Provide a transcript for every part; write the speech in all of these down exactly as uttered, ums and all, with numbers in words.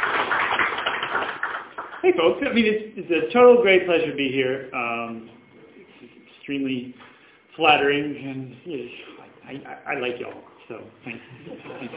Hey, folks. I mean, it's, it's a total great pleasure to be here. Um, it's extremely flattering, and you know, I, I, I like y'all. So thanks. thanks.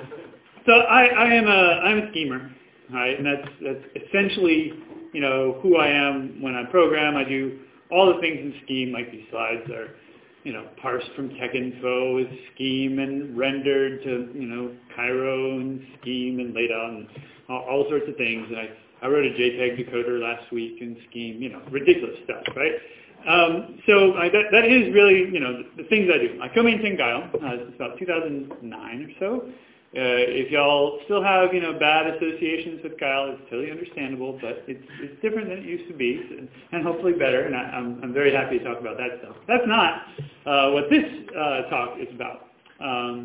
So I, I am a I'm a schemer, right? And that's that's essentially you know who I am when I program. I do all the things in Scheme, like these slides are, you know, parsed from TechInfo with Scheme and rendered to you know Cairo and Scheme and laid out and all, all sorts of things. And I I wrote a JPEG decoder last week in Scheme, you know, ridiculous stuff, right? Um, so I, that, that is really, you know, the, the things I do. I co-maintain Guile. Uh, it's about two thousand nine or so. Uh, if y'all still have, you know, bad associations with Guile, it's totally understandable, but it's, it's different than it used to be, and, and hopefully better, and I, I'm, I'm very happy to talk about that stuff. That's not uh, what this uh, talk is about. Um,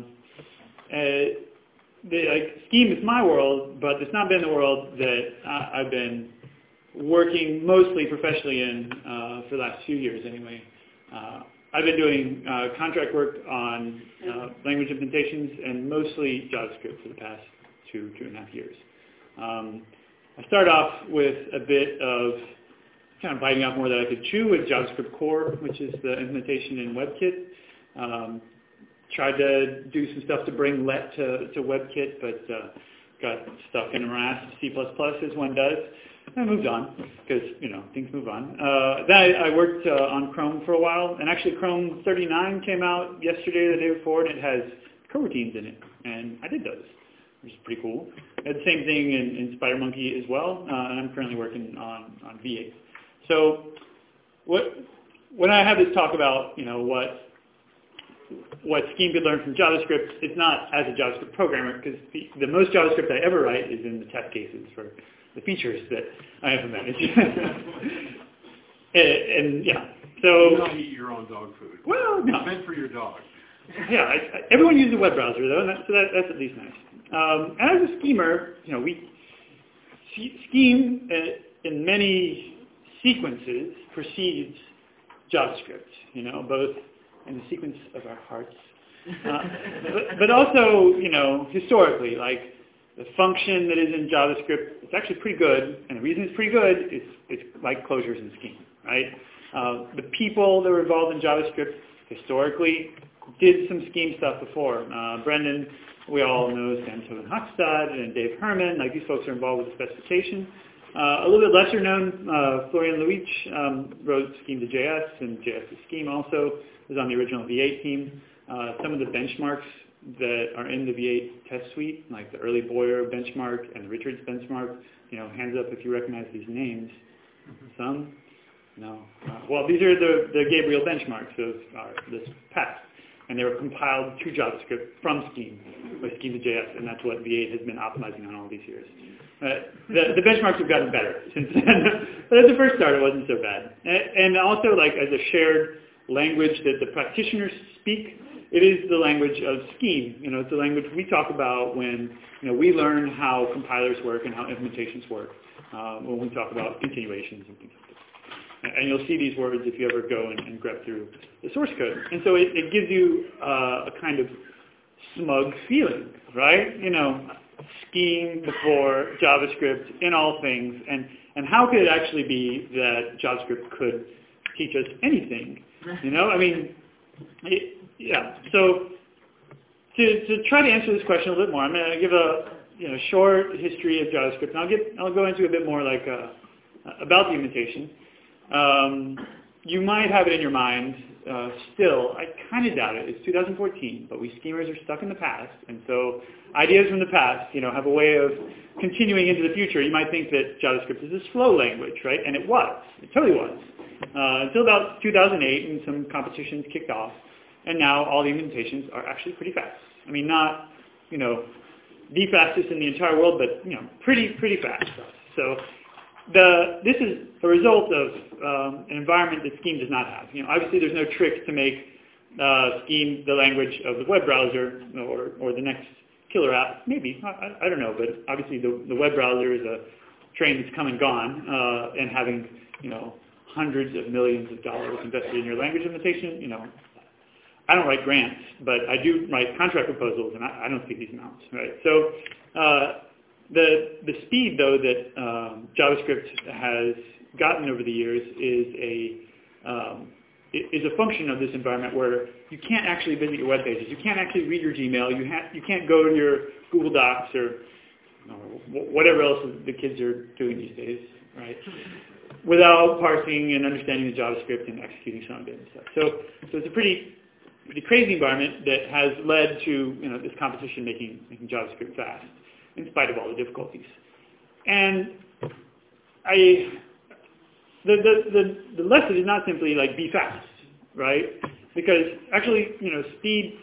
uh, the, like, Scheme is my world, but it's not been the world that uh, I've been working mostly professionally in uh, for the last few years anyway. Uh, I've been doing uh, contract work on uh, language implementations and mostly JavaScript for the past two, two and a half years. Um, I started off with a bit of kind of biting off more than I could chew with JavaScript Core, which is the implementation in WebKit. Um, tried to do some stuff to bring Let to, to WebKit, but uh, got stuck in a morass of C plus plus as one does. I moved on because, you know, things move on. Uh, then I, I worked uh, on Chrome for a while, and actually Chrome thirty-nine came out yesterday, the day before, and it has coroutines in it, and I did those, which is pretty cool. I had the same thing in, in SpiderMonkey as well, uh, and I'm currently working on, on V eight. So what, when I have this talk about, you know, what what Scheme could learn from JavaScript, it's not as a JavaScript programmer, because the, the most JavaScript I ever write is in the test cases for the features that I implemented. and, and yeah, so... You don't eat your own dog food. Well, no. It's meant for your dog. Yeah, I, I, everyone uses a web browser, though, and that, so that, that's at least nice. Um, and as a schemer, you know, we Scheme uh, in many sequences precedes JavaScript, you know, both in the sequence of our hearts, uh, but, but also, you know, historically, like, the function that is in JavaScript, it's actually pretty good, and the reason it's pretty good is it's like closures in Scheme, right? Uh, the people that were involved in JavaScript historically did some Scheme stuff before. Uh, Brendan, we all know Sam Tobin-Hochstadt and Dave Herman, like these folks are involved with the specification. Uh, a little bit lesser known, uh, Florian Luich um, wrote Scheme to J S, and J S to Scheme also, was on the original V eight team. Uh, some of the benchmarks that are in the V eight test suite, like the early Boyer benchmark and the Richards benchmark, you know, hands up if you recognize these names. Mm-hmm. Some? No. Uh, well, these are the, the Gabriel benchmarks of uh, this past, and they were compiled to JavaScript from Scheme, with Scheme to J S, and that's what V eight has been optimizing on all these years. Uh, the, the benchmarks have gotten better since then, but at the first start it wasn't so bad. And, and also, like, as a shared language that the practitioners speak, it is the language of Scheme. You know, it's the language we talk about when, you know, we learn how compilers work and how implementations work, uh, when we talk about continuations and things like that. And you'll see these words if you ever go and, and grep through the source code. And so it, it gives you uh, a kind of smug feeling, right? You know, Scheme before JavaScript in all things. And, and how could it actually be that JavaScript could teach us anything? You know, I mean, it, yeah. So to, to try to answer this question a little bit more, I'm going to give a you know short history of JavaScript, and I'll get I'll go into a bit more like uh, about the implementation. Um, you might have it in your mind uh, still. I kind of doubt it. It's two thousand fourteen, but we schemers are stuck in the past, and so ideas from the past, you know, have a way of continuing into the future. You might think that JavaScript is a slow language, right? And it was. It totally was. Uh, until about two thousand eight, and some competitions kicked off. And now all the implementations are actually pretty fast. I mean, not, you know, the fastest in the entire world, but, you know, pretty, pretty fast. So the, this is a result of um, an environment that Scheme does not have. You know, obviously there's no tricks to make uh, Scheme the language of the web browser or, or the next killer app. Maybe, I, I don't know, but obviously the, the web browser is a train that's come and gone, uh, and having, you know, hundreds of millions of dollars invested in your language implementation, you know, I don't write grants, but I do write contract proposals, and I, I don't see these amounts, right? So uh, the the speed though that um, JavaScript has gotten over the years is a um, is a function of this environment where you can't actually visit your web pages. You can't actually read your Gmail. You ha- you can't go to your Google Docs or, or whatever else the kids are doing these days, right? Without parsing and understanding the JavaScript and executing some of it and stuff. So so it's a pretty pretty crazy environment that has led to, you know, this competition making making JavaScript fast in spite of all the difficulties. And I the the the, the lesson is not simply like be fast, right? Because actually, you know, speed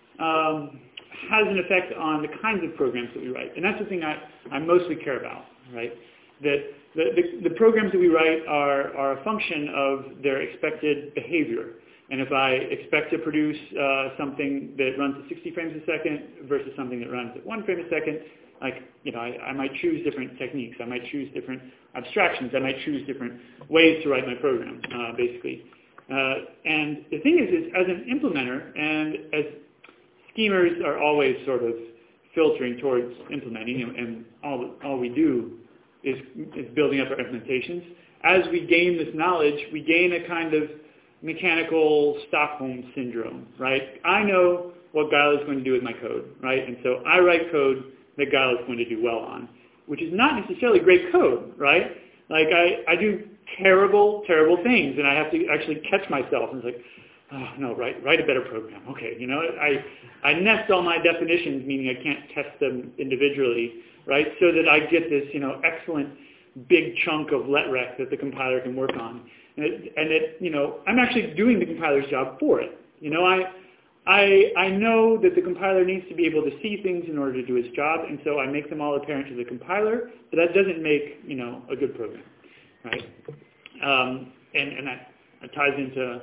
um, has an effect on the kinds of programs that we write, and that's the thing I, I mostly care about, right? That the, the, the programs that we write are, are a function of their expected behavior. And if I expect to produce uh, something that runs at sixty frames a second versus something that runs at one frame a second, like, you know, I, I might choose different techniques. I might choose different abstractions. I might choose different ways to write my program, uh, basically. Uh, and the thing is, is, as an implementer, and as schemers are always sort of filtering towards implementing, and, and all all we do is, is building up our implementations. As we gain this knowledge, we gain a kind of mechanical Stockholm syndrome, right? I know what Guile is going to do with my code, right? And so I write code that Guile is going to do well on, which is not necessarily great code, right? Like I, I do terrible, terrible things, and I have to actually catch myself. And it's like, oh, no, write, write a better program. Okay, you know, I, I nest all my definitions, meaning I can't test them individually, right, so that I get this, you know, excellent big chunk of letrec that the compiler can work on. And it, and it, you know, I'm actually doing the compiler's job for it. You know, I, I, I know that the compiler needs to be able to see things in order to do its job, and so I make them all apparent to the compiler, but that doesn't make, you know, a good program, right? Um, and and that, that ties into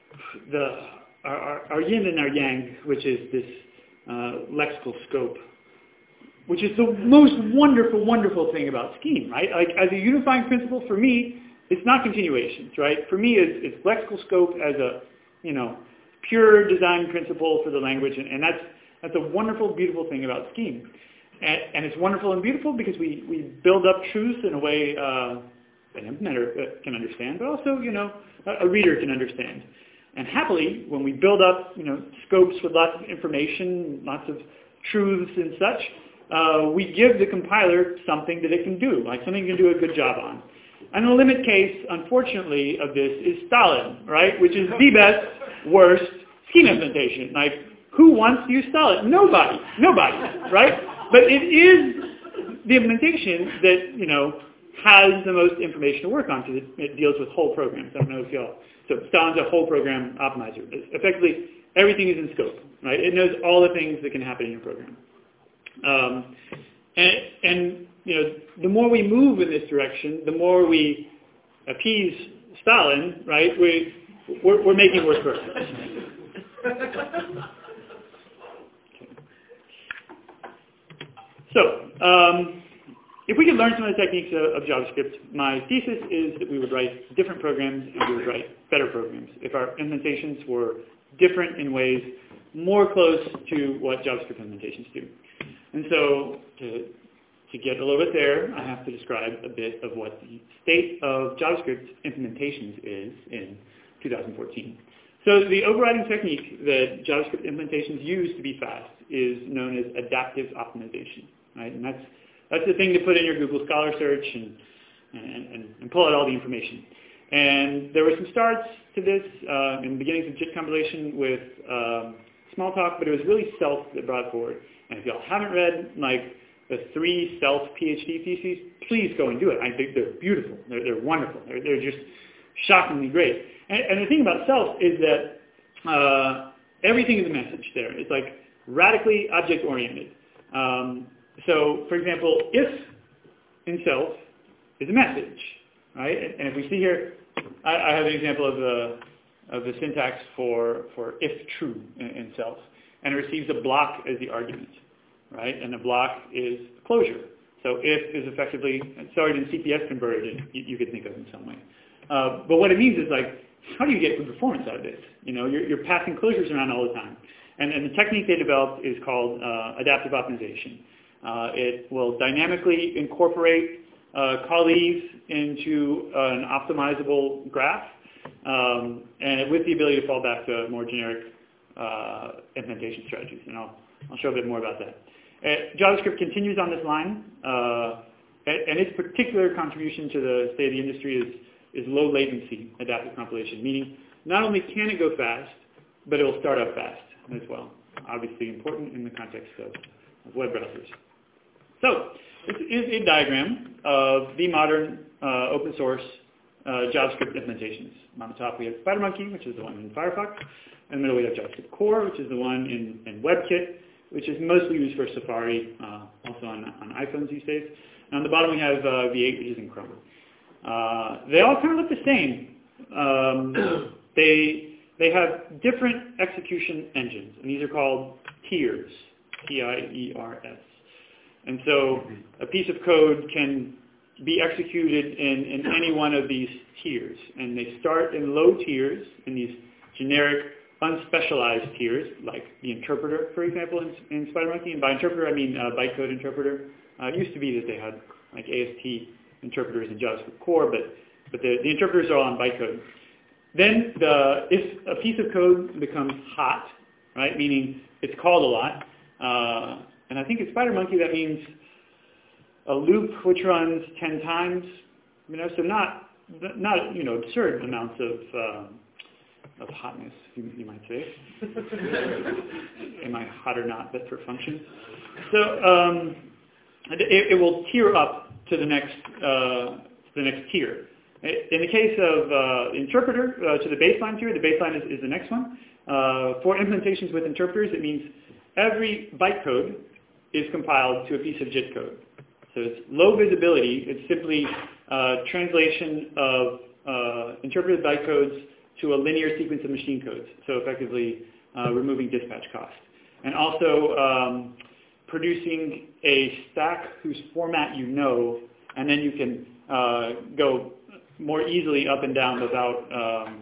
the our, our, our yin and our yang, which is this uh, lexical scope, which is the most wonderful, wonderful thing about Scheme, right? Like, as a unifying principle for me, it's not continuations, right? For me, it's, it's lexical scope as a, you know, pure design principle for the language, and, and that's that's a wonderful, beautiful thing about Scheme. And, and it's wonderful and beautiful because we, we build up truths in a way uh, an implementer can understand, but also, you know, a, a reader can understand. And happily, when we build up, you know, scopes with lots of information, lots of truths and such, uh, we give the compiler something that it can do, like something it can do a good job on. And the limit case, unfortunately, of this is Stalin, right, which is the best, worst Scheme implementation. Like, who wants to use Stalin? Nobody. Nobody, right? But it is the implementation that, you know, has the most information to work on because it, it deals with whole programs. I don't know if y'all... So Stalin's a whole program optimizer. Effectively, everything is in scope, right? It knows all the things that can happen in your program. Um, and, and, you know, the more we move in this direction, the more we appease Stalin, right? We, we're, we're making it worse for ourselves. So, um, if we could learn some of the techniques of, of JavaScript, my thesis is that we would write different programs and we would write better programs if our implementations were different in ways more close to what JavaScript implementations do. And so to, to get a little bit there, I have to describe a bit of what the state of JavaScript implementations is in two thousand fourteen. So the overriding technique that JavaScript implementations use to be fast is known as adaptive optimization, right? And that's That's the thing to put in your Google Scholar search and, and, and pull out all the information. And there were some starts to this uh, in the beginnings of JIT compilation with um, Smalltalk, but it was really Self that brought it forward. And if y'all haven't read like the three Self PhD theses, please go and do it. I think they're beautiful. They're, they're wonderful. They're, they're just shockingly great. And, and the thing about Self is that uh, everything is a message there. It's like radically object-oriented. Um, So, for example, if in Self is a message, right? And if we see here, I, I have an example of the of the syntax for, for if true in, in Self, and it receives a block as the argument, right? And the block is closure. So if is effectively, sorry, in C P S converted, you, you could think of it in some way. Uh, but what it means is like, how do you get good performance out of this? You know, you're, you're passing closures around all the time. And, and the technique they developed is called uh, adaptive optimization. Uh, it will dynamically incorporate uh, callees into an optimizable graph, um, and with the ability to fall back to more generic uh, implementation strategies. And I'll, I'll show a bit more about that. Uh, JavaScript continues on this line, uh, and its particular contribution to the state of the industry is, is low latency adaptive compilation, meaning not only can it go fast, but it will start up fast as well. Obviously important in the context of, of web browsers. So this is a diagram of the modern uh, open source uh, JavaScript implementations. On the top we have SpiderMonkey, which is the one in Firefox. In the middle we have JavaScript Core, which is the one in, in WebKit, which is mostly used for Safari, uh, also on, on iPhones these days. And on the bottom we have uh, V eight, which is in Chrome. Uh, they all kind of look the same. Um, they, they have different execution engines, and these are called tiers, T I E R S. And so a piece of code can be executed in, in any one of these tiers. And they start in low tiers, in these generic, unspecialized tiers, like the interpreter, for example, in, in SpiderMonkey. And by interpreter, I mean uh, bytecode interpreter. Uh, it used to be that they had like A S T interpreters in JavaScript Core, but, but the, the interpreters are all on bytecode. Then the, if a piece of code becomes hot, right, meaning it's called a lot, uh, and I think in SpiderMonkey that means a loop which runs ten times, you know, so not, not you know, absurd amounts of, um, of hotness, you, you might say. Am I hot or not, but for functions. So um, it, it will tier up to the next, uh, the next tier. In the case of uh, interpreter, uh, to the baseline tier, the baseline is, is the next one. Uh, for implementations with interpreters, it means every bytecode is compiled to a piece of JIT code. So it's low visibility. It's simply uh, translation of uh, interpreted bytecodes to a linear sequence of machine codes, so effectively uh, removing dispatch cost. And also um, producing a stack whose format you know, and then you can uh, go more easily up and down without, um,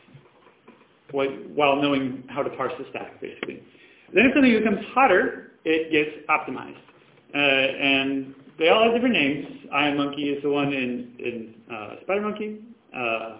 what, while knowing how to parse the stack, basically. Then if something becomes hotter, it gets optimized. Uh, and they all have different names. IronMonkey is the one in, in uh, SpiderMonkey. Uh,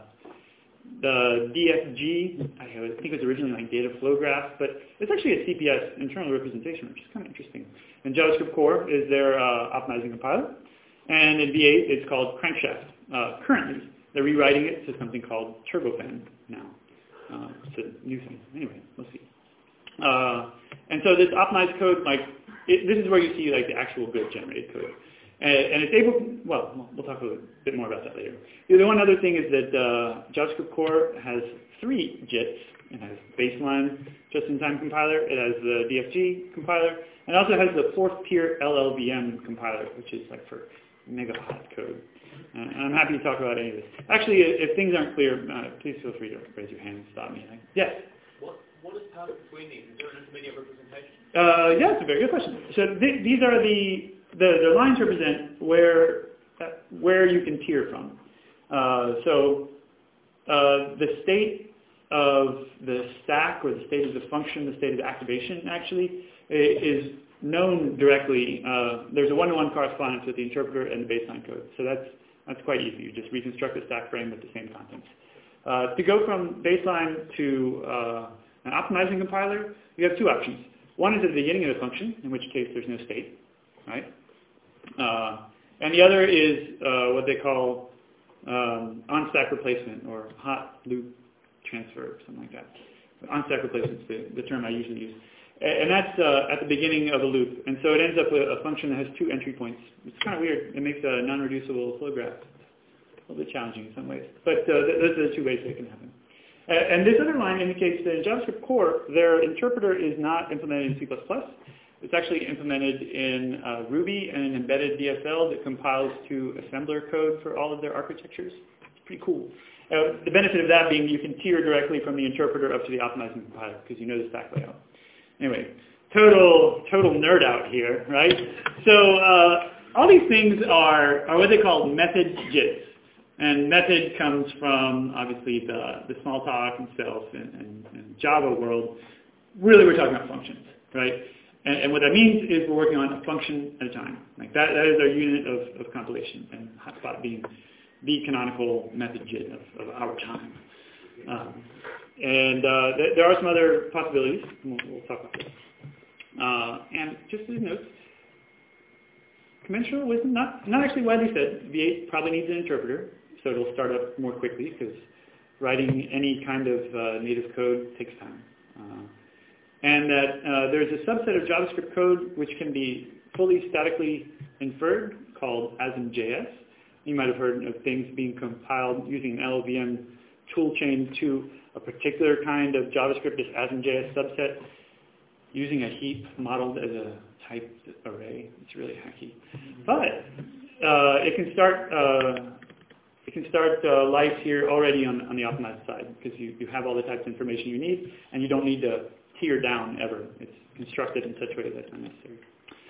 the D F G, I think it was originally like data flow graph, but it's actually a C P S, internal representation, which is kind of interesting. And JavaScript Core is their uh, optimizing compiler. And in V eight, it's called Crankshaft. Uh, currently, they're rewriting it to something called Turbofan now. Uh, it's a new thing. Anyway, we'll see. Uh, and so this optimized code, like, it, this is where you see like the actual good generated code. And, and it's able, well, we'll talk a little bit more about that later. The one other thing is that uh, JavaScript Core has three JITs. It has baseline just-in-time compiler, it has the D F G compiler, and it also has the fourth tier L L V M compiler, which is like for mega hot code. Uh, and I'm happy to talk about any of this. Actually, if things aren't clear, uh, please feel free to raise your hand and stop me. Like, yes? What, what is passed between these? Is there an intermediate representation? Uh, yeah, it's a very good question. So th- these are the, the, the lines represent where, uh, where you can tier from. Uh, so uh, the state of the stack or the state of the function, the state of the activation actually, is known directly. Uh, there's a one-to-one correspondence with the interpreter and the baseline code. So that's, that's quite easy. You just reconstruct the stack frame with the same contents. Uh, to go from baseline to uh, an optimizing compiler, you have two options. One is at the beginning of the function, in which case there's no state, right? Uh, and the other is uh, what they call um, on-stack replacement or hot loop transfer, something like that. On-stack replacement is the, the term I usually use. And that's uh, at the beginning of a loop. And so it ends up with a function that has two entry points. It's kind of weird. It makes a non-reducible flow graph a little bit challenging in some ways. But uh, those are the two ways that can happen. Uh, and this other line indicates that in JavaScript Core, their interpreter is not implemented in C plus plus. It's actually implemented in uh, Ruby and an embedded D S L that compiles to assembler code for all of their architectures. It's pretty cool. Uh, the benefit of that being you can tier directly from the interpreter up to the optimizing compiler because you know the stack layout. Anyway, total total nerd out here, right? So uh, all these things are, are what they call method JITs. And method comes from, obviously, the, the small talk and self and, and, and Java world. Really, we're talking about functions, right? And, and what that means is we're working on a function at a time. Like that, that is our unit of, of compilation, and hotspot being the canonical method JIT of, of our time. Um, and uh, th- there are some other possibilities. We'll, we'll talk about this. Uh, and just as a note, conventional wisdom, not, not actually widely said. V eight probably needs an interpreter, so it'll start up more quickly because writing any kind of uh, native code takes time. Uh, and that uh, there's a subset of JavaScript code which can be fully statically inferred called asm.js. You might have heard of things being compiled using an L L V M toolchain to a particular kind of JavaScript, this asm.js subset, using a heap modeled as a typed array. It's really hacky. But uh, it can start uh, it can start uh, life here already on, on the optimized side because you, you have all the types of information you need and you don't need to tier down ever. It's constructed in such a way that's unnecessary.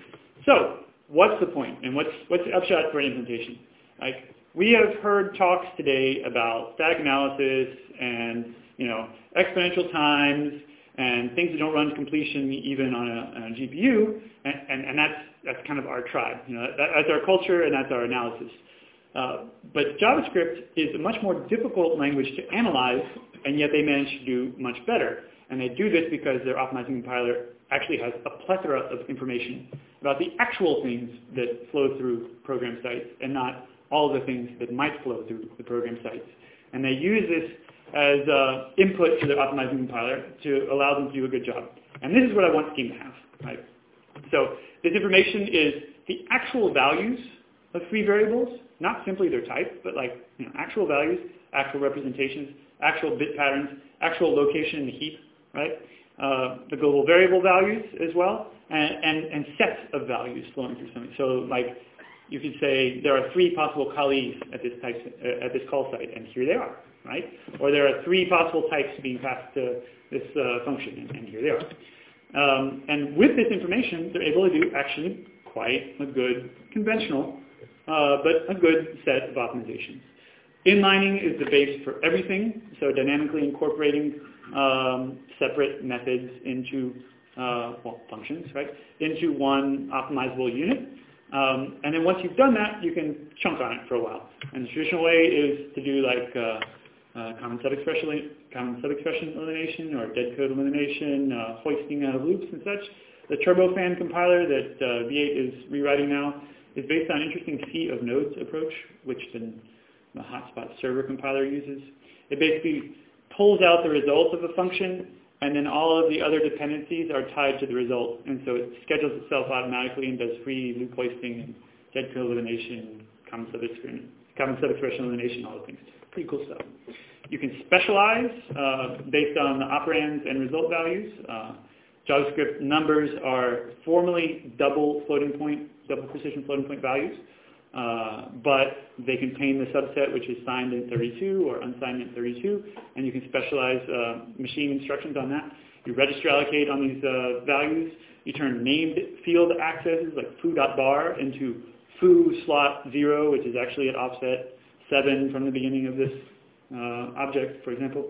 So what's the point and what's, what's the upshot for an implementation? Like, we have heard talks today about static analysis and, you know, exponential times and things that don't run completion even on a, on a G P U, and, and, and that's, that's kind of our tribe. You know, that, that's our culture and that's our analysis. Uh, but JavaScript is a much more difficult language to analyze, and yet they manage to do much better. And they do this because their optimizing compiler actually has a plethora of information about the actual things that flow through program sites and not all the things that might flow through the program sites. And they use this as uh, input to their optimizing compiler to allow them to do a good job. And this is what I want Scheme to have. Right? So this information is the actual values of free variables, not simply their type, but like you know, actual values, actual representations, actual bit patterns, actual location in the heap, right? Uh, the global variable values as well, and, and, and sets of values flowing through something. So like you could say there are three possible callees at this type, uh, at this call site, and here they are, right? Or there are three possible types being passed to this uh, function, and, and here they are. Um, and with this information, they're able to do actually quite a good conventional, uh, but a good set of optimizations. Inlining is the base for everything, so dynamically incorporating um, separate methods into, uh, well, functions, right, into one optimizable unit. Um, and then once you've done that, you can chunk on it for a while. And the traditional way is to do like uh, uh, common subexpression, common subexpression elimination or dead code elimination, uh, hoisting out of loops and such. The turbofan compiler that uh, V eight is rewriting now is based on an interesting sea of nodes approach, which the, the hotspot server compiler uses. It basically pulls out the result of a function, and then all of the other dependencies are tied to the result. And so it schedules itself automatically and does free loop hoisting and dead code elimination, common subexpression, common subexpression elimination, all the things. Pretty cool stuff. You can specialize uh, based on the operands and result values. Uh, JavaScript numbers are formally double floating point, double precision floating point values, uh, but they contain the subset which is signed in thirty-two or unsigned in thirty-two, and you can specialize uh, machine instructions on that. You register allocate on these uh, values. You turn named field accesses like foo.bar into foo slot zero, which is actually at offset seven from the beginning of this uh, object, for example.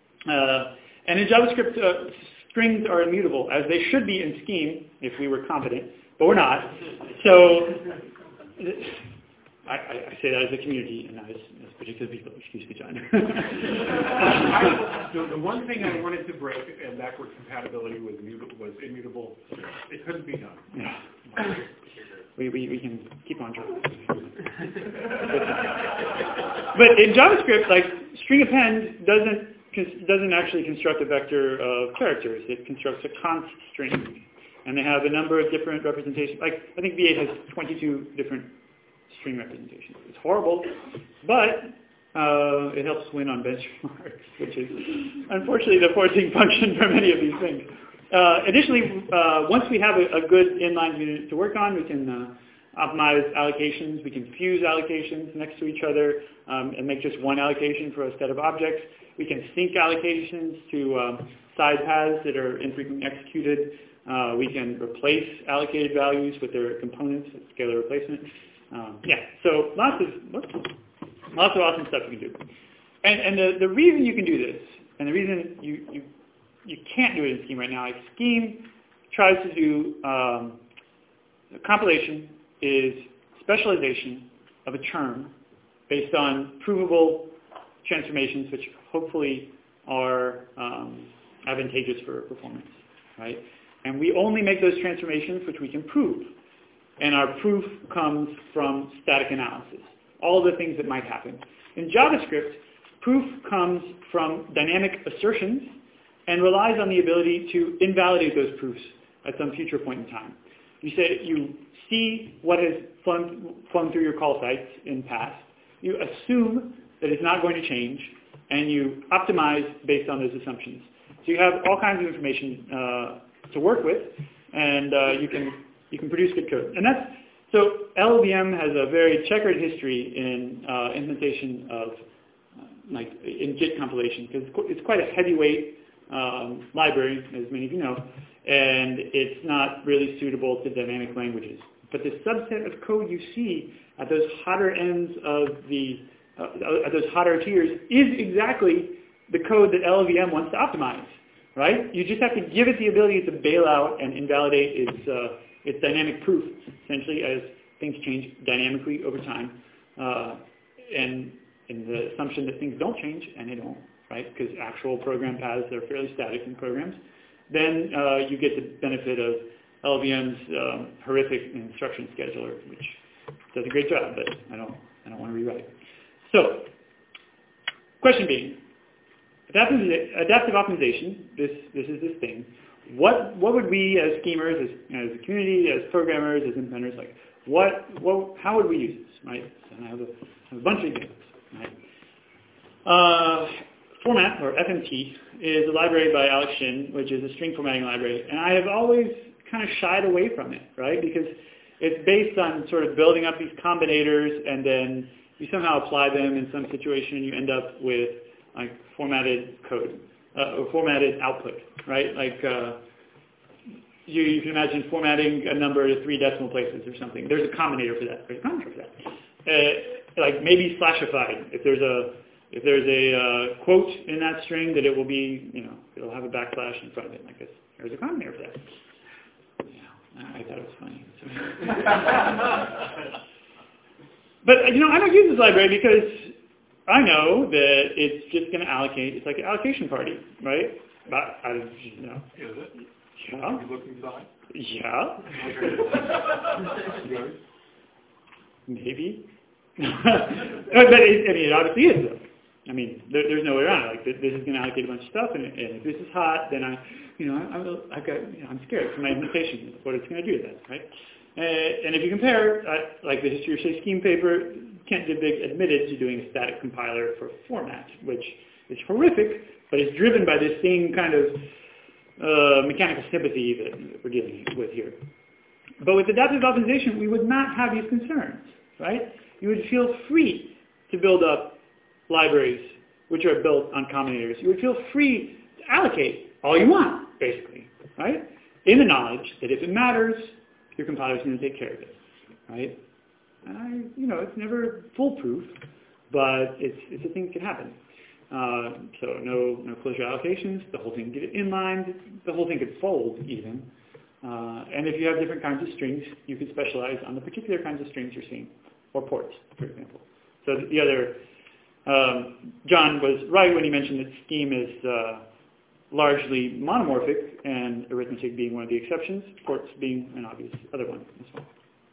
Uh, and in JavaScript, uh, strings are immutable, as they should be in Scheme if we were competent, but we're not. So I, I say that as a community and not as, as particular people. Excuse me, John. I, the, the one thing I wanted to break, and backward compatibility was, mutable, was immutable. It couldn't be done. Yeah. We, we, we can keep on trying. But in JavaScript, like string append doesn't doesn't actually construct a vector of characters. It constructs a const string. And they have a number of different representations. Like, I think V eight has twenty-two different string representations. It's horrible, but uh, it helps win on benchmarks, which is unfortunately the forcing function for many of these things. Uh, additionally, uh, once we have a, a good inline unit to work on, we can uh, optimize allocations. We can fuse allocations next to each other um, and make just one allocation for a set of objects. We can sync allocations to um, side paths that are infrequently executed. Uh, we can replace allocated values with their components, scalar replacement. Um, yeah, so lots of lots of awesome stuff you can do. And, and the, the reason you can do this, and the reason you, you you can't do it in Scheme right now, like Scheme tries to do um, compilation is specialization of a term based on provable transformations, which hopefully are um, advantageous for performance, right? And we only make those transformations which we can prove. And our proof comes from static analysis, all the things that might happen. In JavaScript, proof comes from dynamic assertions and relies on the ability to invalidate those proofs at some future point in time. You say you see what has flown, flown through your call sites in the past. You assume that it's not going to change, and you optimize based on those assumptions. So you have all kinds of information uh, to work with, and uh, you can you can produce good code. And that's so L L V M has a very checkered history in uh, implementation of uh, like in Git compilation, because it's quite a heavyweight um, library, as many of you know, and it's not really suitable to dynamic languages. But the subset of code you see at those hotter ends of the uh, at those hotter tiers is exactly the code that L L V M wants to optimize, right? You just have to give it the ability to bail out and invalidate its uh, its dynamic proof, essentially, as things change dynamically over time, uh, and in the assumption that things don't change, and they don't, right? Because actual program paths are fairly static in programs. Then uh, you get the benefit of L L V M's um, horrific instruction scheduler, which does a great job, but I don't, I don't want to rewrite it. So, question being, adaptive, adaptive optimization, this, this is this thing. What, what would we as schemers, as, you know, as a community, as programmers, as implementers, like, what, what, how would we use this, right? So I have a, I have a bunch of examples, right? Uh, Format, or F M T, is a library by Alex Shin, which is a string formatting library, and I have always kind of shied away from it, right? Because it's based on sort of building up these combinators, and then you somehow apply them in some situation, and you end up with like formatted code uh, or formatted output, right? Like uh, you, you can imagine formatting a number to three decimal places or something. There's a combinator for that. There's a combinator for that. Uh, like maybe slashified. If there's a if there's a uh, quote in that string, that it will be, you know, it'll have a backslash in front of it like this. There's a combinator for that. I thought it was funny. But, you know, I don't use this library because I know that it's just going to allocate. It's like an allocation party, right? But I, you know. Is it? Yeah. Are you looking inside? Yeah. Maybe. but it, I mean, it obviously is, though. I mean, there, there's no way around it. Like, this, this is going to allocate a bunch of stuff, and, and if this is hot, then I, you know, I, I, I've got, you know, I'm scared for my implementation, what it's going to do to that, right? Uh, and if you compare, uh, like the History of Say Scheme paper, Kent Dybvig admitted to doing a static compiler for format, which is horrific, but is driven by this same kind of uh, mechanical sympathy that we're dealing with here. But with adaptive optimization, we would not have these concerns, right? You would feel free to build up libraries which are built on combinators. You would feel free to allocate all you want, basically, right? In the knowledge that if it matters, your compiler is going to take care of it, right? And I, you know, it's never foolproof, but it's it's a thing that can happen. Uh, so no no closure allocations. The whole thing can get inlined. The whole thing could fold even. Uh, and if you have different kinds of strings, you can specialize on the particular kinds of strings you're seeing, or ports, for example. So the other. Um, John was right when he mentioned that scheme is uh, largely monomorphic, and arithmetic being one of the exceptions, ports being an obvious other one as well.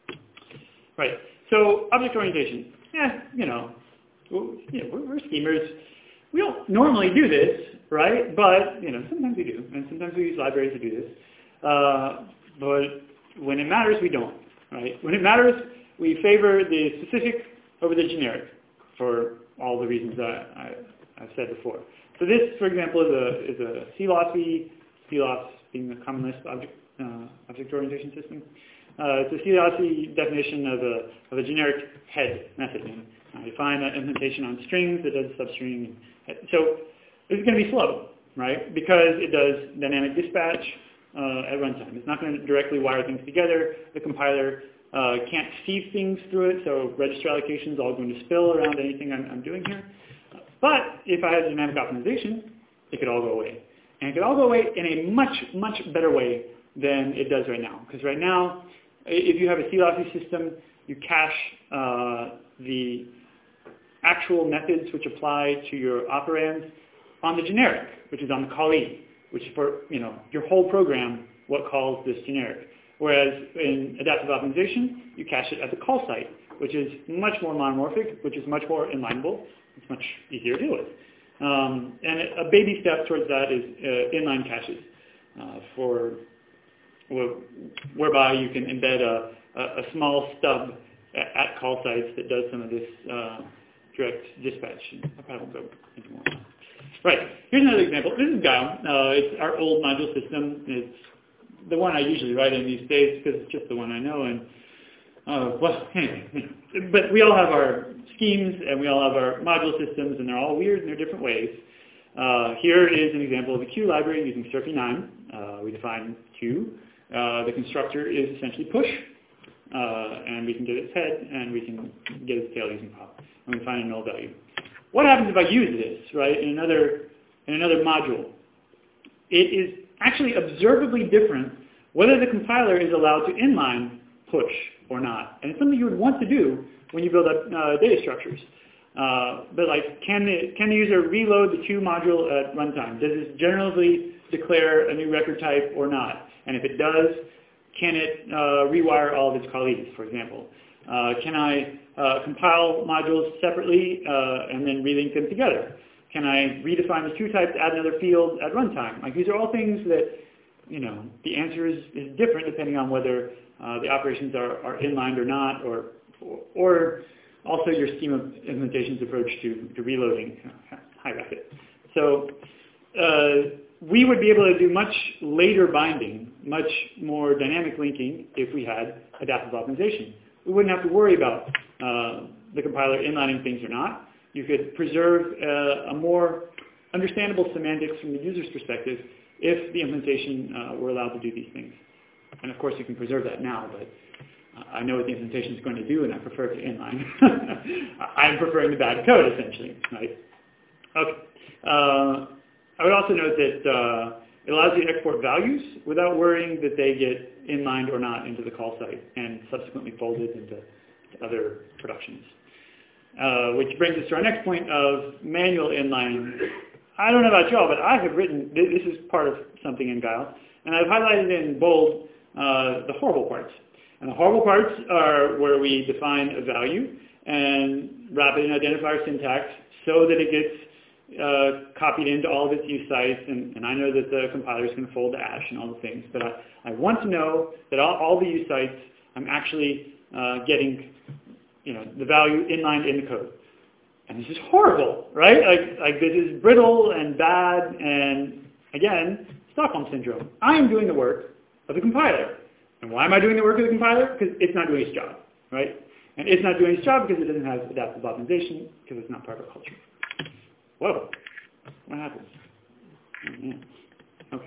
Right. So object orientation. Yeah, you know, well, you know we're, we're schemers. We don't normally do this, right? But you know, sometimes we do, and sometimes we use libraries to do this. Uh, but when it matters, we don't. Right. When it matters, we favor the specific over the generic for all the reasons I, I, I've said before. So this, for example, is a, is a C L O S I, C L O S being the common list object, uh, object orientation system. Uh, it's a C L O S I definition of a, of a generic head method. And I define an implementation on strings that does substring. So this is going to be slow, right? Because it does dynamic dispatch uh, at runtime. It's not going to directly wire things together. The compiler Uh, can't see things through it, so register allocation is all going to spill around anything I'm, I'm doing here. But if I had dynamic optimization, it could all go away. And it could all go away in a much, much better way than it does right now. Because right now, if you have a C-lossy system, you cache uh, the actual methods which apply to your operands on the generic, which is on the callee, which for you know your whole program, what calls this generic. Whereas in adaptive optimization, you cache it at the call site, which is much more monomorphic, which is much more inlineable. It's much easier to deal with. Um, and a baby step towards that is uh, inline caches, uh, for whereby you can embed a, a, a small stub at, at call sites that does some of this uh, direct dispatch. I probably won't go into more. Right. Here's another example. This is Guile. Uh, it's our old module system. It's the one I usually write in these days because it's just the one I know. And uh, well, anyway, you know. But we all have our schemes and we all have our module systems, and they're all weird in their different ways. Uh, here is an example of a Q library using C I R P nine. Uh, we define Q. Uh, the constructor is essentially push, uh, and we can get its head, and we can get its tail using pop, and we find a null value. What happens if I use this, right, in another, in another module? It is actually observably different whether the compiler is allowed to inline push or not. And it's something you would want to do when you build up uh, data structures. Uh, but like, can the, can the user reload the Q module at runtime? Does it generally declare a new record type or not? And if it does, can it uh, rewire all of its callees, for example? Uh, can I uh, compile modules separately uh, and then relink them together? Can I redefine the Q type to add another field at runtime? Like, these are all things that, you know, the answer is, is different depending on whether uh, the operations are, are inlined or not, or, or, or also your scheme of implementation's approach to, to reloading high rapid. So uh, we would be able to do much later binding, much more dynamic linking if we had adaptive optimization. We wouldn't have to worry about uh, the compiler inlining things or not. You could preserve uh, a more understandable semantics from the user's perspective if the implementation uh, were allowed to do these things. And of course you can preserve that now, but uh, I know what the implementation is going to do and I prefer to inline. I'm preferring the bad code essentially, right? Okay. Uh, I would also note that uh, it allows you to export values without worrying that they get inlined or not into the call site and subsequently folded into other productions. Uh, which brings us to our next point of manual inlining. I don't know about y'all, but I have written, this is part of something in Guile, and I've highlighted in bold uh, the horrible parts. And the horrible parts are where we define a value and wrap it in identifier syntax so that it gets Uh, copied into all of its use sites, and, and I know that the compiler is going to fold to ash and all the things, but I, I want to know that all, all the use sites, I'm actually uh, getting, you know, the value inlined in the code. And this is horrible, right? Like, like this is brittle and bad, and again, Stockholm Syndrome. I am doing the work of the compiler. And why am I doing the work of the compiler? Because it's not doing its job, right? And it's not doing its job because it doesn't have adaptive optimization, because it's not part of our culture. Whoa, what happened? Oh, man. Okay.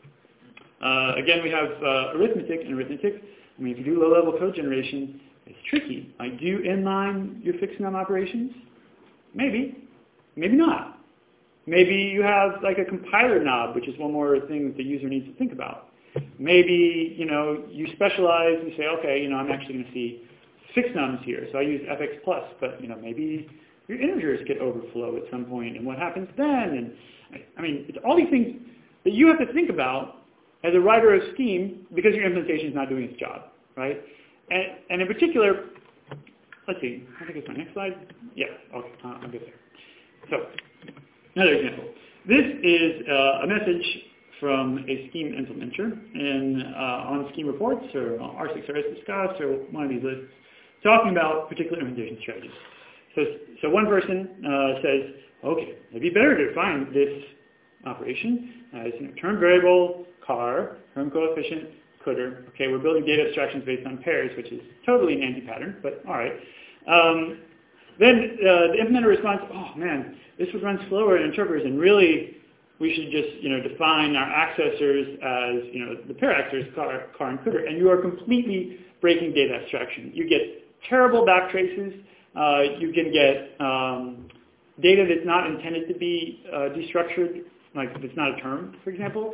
Uh, again, we have uh, arithmetic and arithmetic. I mean, if you do low-level code generation, it's tricky. Like, do you inline your fixed num operations? Maybe. Maybe not. Maybe you have like a compiler knob, which is one more thing that the user needs to think about. Maybe, you know, you specialize and say, okay, you know, I'm actually going to see fixed nums here, so I use F X plus, but, you know, maybe your integers get overflow at some point, and what happens then? And I mean, it's all these things that you have to think about as a writer of scheme because your implementation is not doing its job, right? And, and in particular, let's see, I think it's my next slide. Yeah, okay, uh, I'll get there. So, another example. This is uh, a message from a scheme implementer in, uh, on scheme reports or R six R S Discuss or one of these lists talking about particular implementation strategies. So, so one person uh, says, okay, it'd be better to define this operation as, you know, term variable, car, term coefficient, cdr. Okay, we're building data abstractions based on pairs, which is totally an anti-pattern, but all right. Um, then uh, the implementer responds, oh man, this would run slower in interpreters, and really we should just, you know, define our accessors as, you know, the pair accessors, car, car and cdr, and you are completely breaking data abstraction. You get terrible backtraces. Uh, you can get um, data that's not intended to be uh, destructured, like if it's not a term, for example.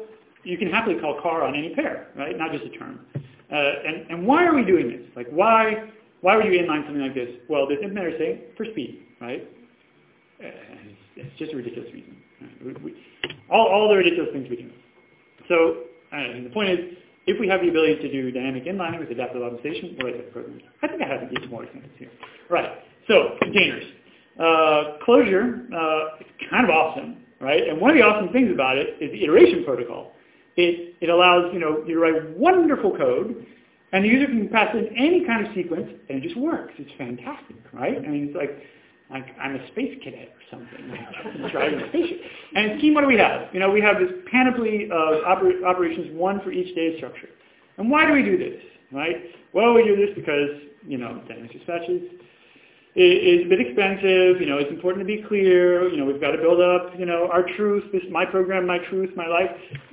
you can happily call car on any pair, right? Not just a term. Uh, and, and why are we doing this? Like, why why would you inline something like this? Well, this implementer is saying for speed, right? Uh, it's, it's just a ridiculous reason. Right? We, we, all, all the ridiculous things we do. So, uh, the point is, if we have the ability to do dynamic inlining with adaptive optimization, we'll write that programs. I think I have to give more examples here. Right. So, containers. Uh, Clojure uh, is kind of awesome, right? And one of the awesome things about it is the iteration protocol. It, it allows, you know, you to write wonderful code, and the user can pass in any kind of sequence, and it just works. It's fantastic, right? I mean, it's like, like I'm a space cadet or something, like driving a spaceship. And in Scheme, what do we have? You know, we have this panoply of oper- operations, one for each data structure. And why do we do this, right? Well, we do this because, you know, dynamic dispatches is a bit expensive, you know, it's important to be clear, you know, we've got to build up, you know, our truth, this my program, my truth, my life.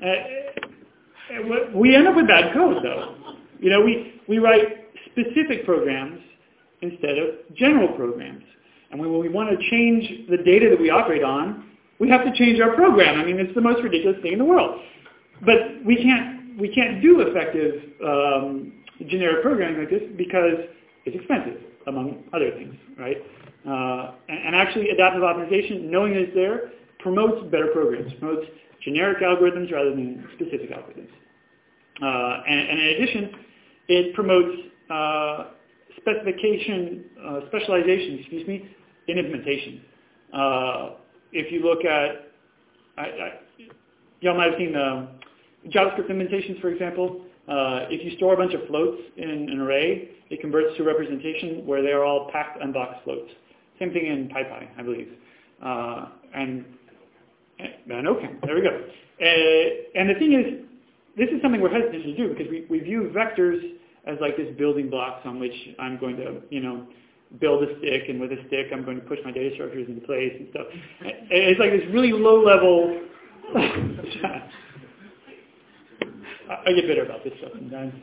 Uh, we end up with bad code, though. You know, we, we write specific programs instead of general programs. And when we want to change the data that we operate on, we have to change our program. I mean, it's the most ridiculous thing in the world. But we can't, we can't do effective um, generic programming like this because it's expensive, among other things, right? Uh, and, and actually, adaptive optimization, knowing it's there, promotes better programs, promotes generic algorithms rather than specific algorithms. Uh, and, and in addition, it promotes uh, specification, uh, specialization, excuse me, in implementation. Uh, if you look at, I, I, y'all might have seen the JavaScript implementations, for example. Uh, if you store a bunch of floats in an array, it converts to a representation where they are all packed unboxed floats. Same thing in PyPy, I believe. Uh, and, and okay, there we go. Uh, and the thing is, this is something we're hesitant to do because we, we view vectors as like this building blocks on which I'm going to, you know, build a stick, and with a stick I'm going to push my data structures into place and stuff. It's like this really low-level... I get bitter about this stuff sometimes.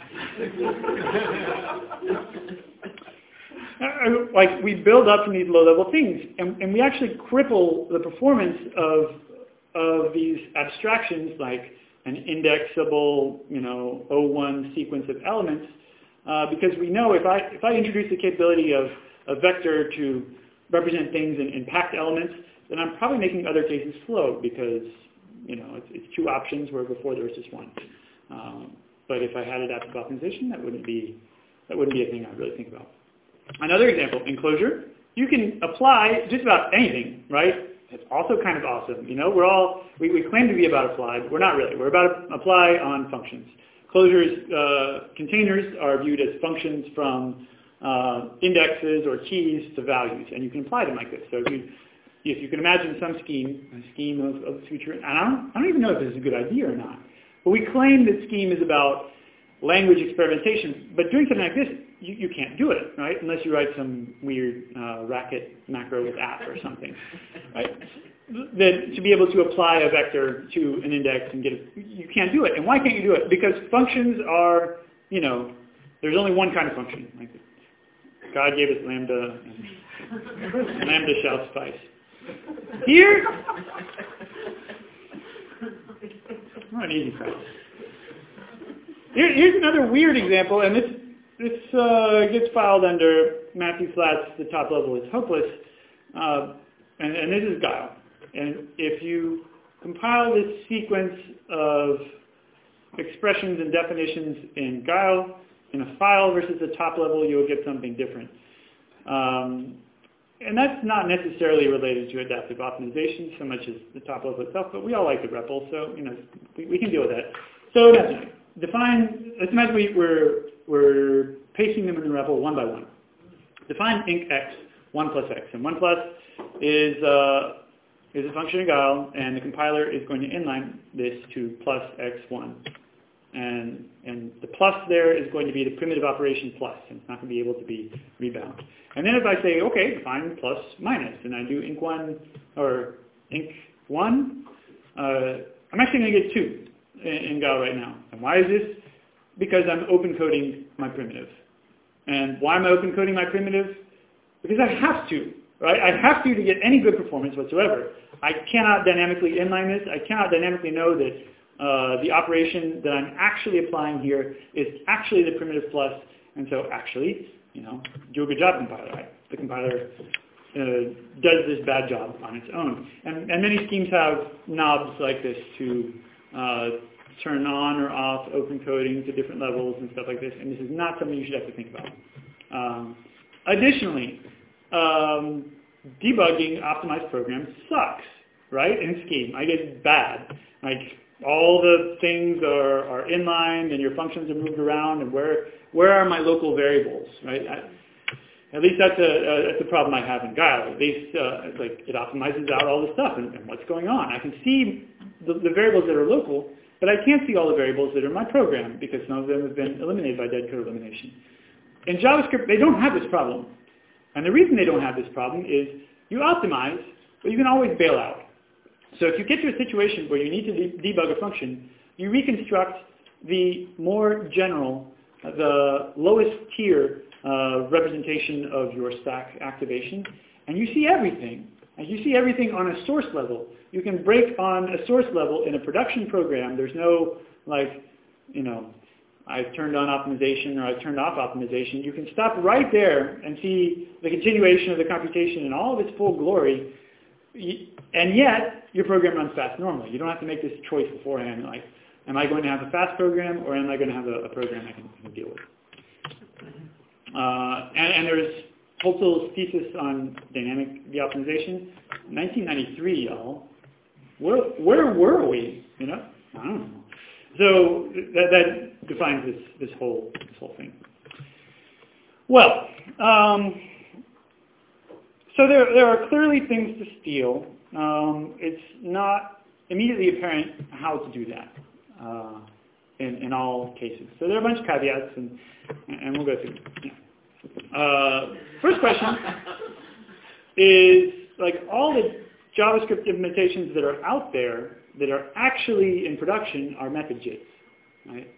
Like, we build up from these low-level things, and, and we actually cripple the performance of, of these abstractions, like an indexable, you know, O one sequence of elements, uh, because we know if I, if I introduce the capability of a vector to represent things in, in packed elements, then I'm probably making other cases float because, you know, it's, it's two options where before there was just one. Um, but if I had adaptive optimization, that wouldn't be that wouldn't be a thing I'd really think about. Another example, in Clojure, you can apply just about anything, right? It's also kind of awesome. You know, we're all we, we claim to be about apply, but we're not really. We're about apply on functions. Clojure's uh, containers are viewed as functions from uh, indexes or keys to values, and you can apply them like this. So if you if you can imagine some scheme, a scheme of, of the future, and I don't I don't even know if this is a good idea or not. But we claim that Scheme is about language experimentation, but doing something like this, you, you can't do it, right? Unless you write some weird uh, racket macro with app or something, right? Then to be able to apply a vector to an index and get it, you can't do it. And why can't you do it? Because functions are, you know, there's only one kind of function. Like God gave us lambda, and lambda shall suffice. Here, not an easy price. Here, here's another weird example, and this this uh, gets filed under Matthew Flatt's "The Top Level is Hopeless," uh, and, and this is Guile. And if you compile this sequence of expressions and definitions in Guile in a file versus the top level, you'll get something different. Um, And that's not necessarily related to adaptive optimization so much as the top level itself, but we all like the R E P L, so you know we, we can deal with that. So define. Let's imagine we, we're we're pasting them in the R E P L one by one. Define inc x one plus x, and one plus is uh, is a function of Guile, and the compiler is going to inline this to plus x one. And, and the plus there is going to be the primitive operation plus, and it's not going to be able to be rebound. And then if I say, okay, define plus minus, and I do inc one, or inc one, uh, I'm actually going to get two in, in Guile right now. And why is this? Because I'm open coding my primitive. And why am I open coding my primitive? Because I have to, right? I have to to get any good performance whatsoever. I cannot dynamically inline this. I cannot dynamically know that uh, the operation that I'm actually applying here is actually the primitive plus, and so actually, you know, do a good job, compiler. Right? The compiler uh, does this bad job on its own. And, and many schemes have knobs like this to uh, turn on or off open coding to different levels and stuff like this, and this is not something you should have to think about. Um, additionally, um, debugging optimized programs sucks, right? In Scheme, I get bad. Like all the things are, are inlined and your functions are moved around, and where where are my local variables, right? I, at least that's a, a that's a problem I have in Guile. At least uh, it's like it optimizes out all the stuff and, and what's going on. I can see the, the variables that are local, but I can't see all the variables that are in my program because some of them have been eliminated by dead code elimination. In JavaScript, they don't have this problem. And the reason they don't have this problem is you optimize, but you can always bail out. So if you get to a situation where you need to de- debug a function, you reconstruct the more general, uh, the lowest tier uh, representation of your stack activation, and you see everything. And you see everything on a source level. You can break on a source level in a production program. There's no, like, you know, I've turned on optimization or I've turned off optimization. You can stop right there and see the continuation of the computation in all of its full glory, and yet your program runs fast normally. You don't have to make this choice beforehand, like, am I going to have a fast program or am I going to have a, a program I can, can deal with? Uh, and, and there's Holtzell's thesis on dynamic de-optimization. nineteen ninety-three, y'all. Where, where were we? You know? I don't know. So that, that defines this, this whole this whole thing. Well, um, so there there are clearly things to steal. Um, it's not immediately apparent how to do that uh, in in all cases. So there are a bunch of caveats, and and we'll go through. Yeah. Uh, first question is, like, all the JavaScript implementations that are out there that are actually in production are method jits, right?